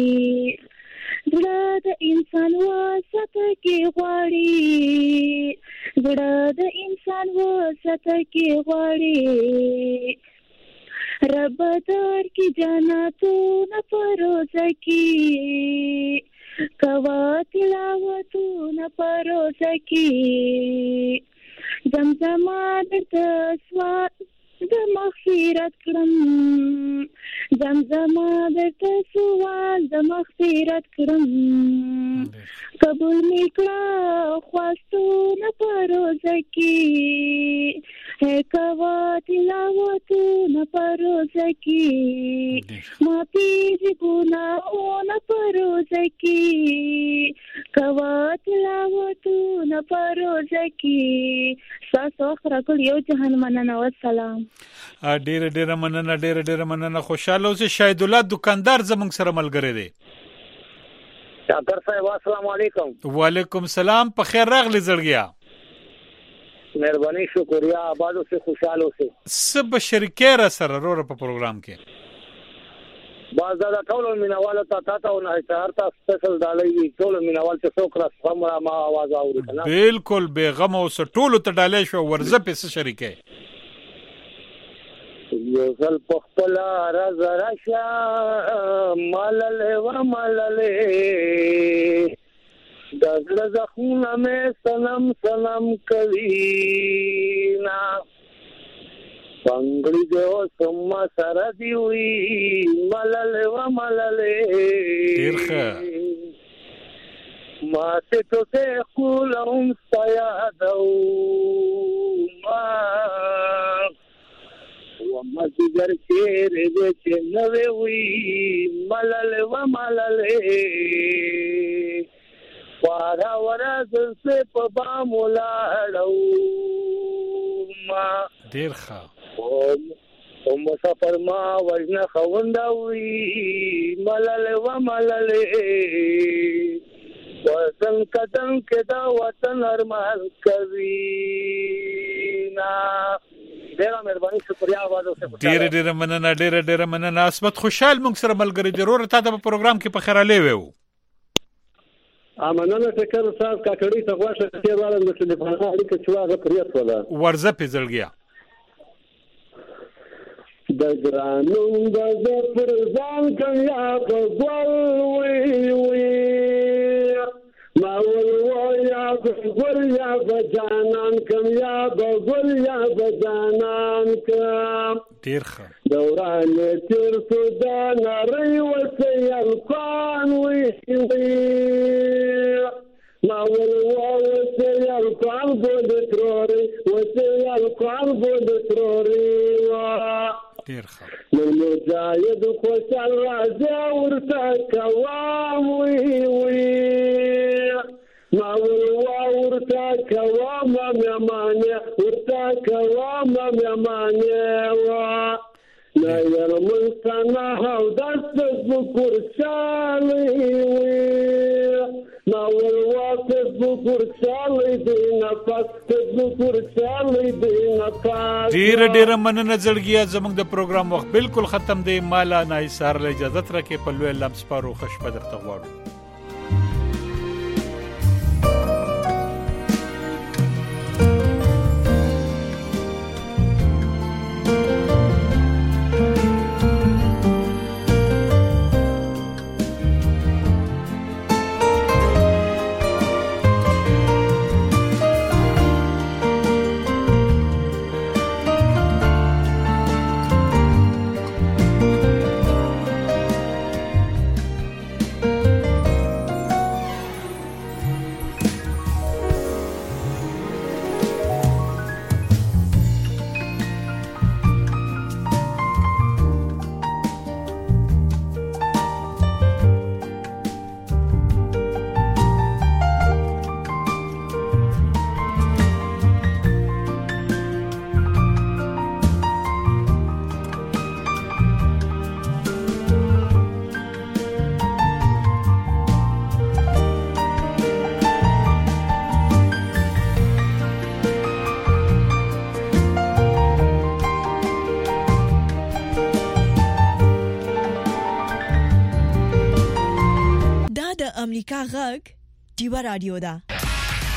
زړه د انسان وسته کې غواړي زړه د انسان وسته کې غواړي رب دار کی جناتونه پروزه کی کوا تلاوتونه پروزه کی زمزمه د سواد د مغفرت کړم زمزمه د سوال د مغفرت کړم قبول میکړه خواستونه پروزه کی کوا تلاوتونه پروزه کی ما پیش گناهونه پروزه کی کوا تلاوتونه پروزه کی ساسو اخره کول یو جهان مننه والسلام ډېر مننه خوشاله اوسې شاهد الله دکاندار زموږ سره ملګری دی ډاکټر صاحب السلام علیکم. وعلیکم السلام په خیر راغلی زړګیا مهرباني شکریا آباد اوسې خوشاله اوسې سب شریکه را سره روره په پروګرام کې باز دا ټول مینوال ته او نه هر تاسو سپیشل ډالۍ ټول مینوال ته څوک را سمرا ما आवाज اوري کنه بالکل بیغم او ټول ته ډالۍ شو ورزه په شریکه یو ځل په خپل راز راشه مالله د زړه زخمونه مې سلام کوي نا پنګړي جو سم سره دی وی ملل و ملل ما ته ته خولم سیادو ما ومزګر چیر دې چې نوې وی ملل و ملل وارا ورځ سه په بامولاړو ما ډیر ښه او مسافر ما وجنا خوندوي ملل و ملل وطن قدم کې دا وطن ارمان کوي نا ډیره مهرباني شکریا आवाज اوسه ډیره مننه ډیره مننه اسمت خوشحال مونږ سره ملګری ضرور ته په پروګرام کې په خیراله وو امنانه ټکر صاحب کاکړی ته غواړم چې والم د ټلیفون اړیکه چواغه پریت ولا ورزه په زړګیا د ګرانو د پر ځان کیا په ګول وی ما ول یا ګور یا بجانان کم یا ګور یا بجانان کم ډیر ښه دوران تیر سودان ری وسیل قان وی ما ول وسیل قان بود تروري وسیل قان بود تروري ډیر ښه نو مجاهد خوشال راځي ورته کوام وی ما ورته کوام مېمانه ورته کوام مېمانه وا لا يرمسنا هاو دست ذكر شالي ما والواقف ذكر شالي دينا فاست ذكر شالي دينا فاست ډیر مننه زړګیا زموږ د پروګرام وخت بالکل ختم دی مالا نایسار له اجازه تر کې په لوی لمس پارو خوش بدر تغواړو امریکا غږ ډیوه رادیو ده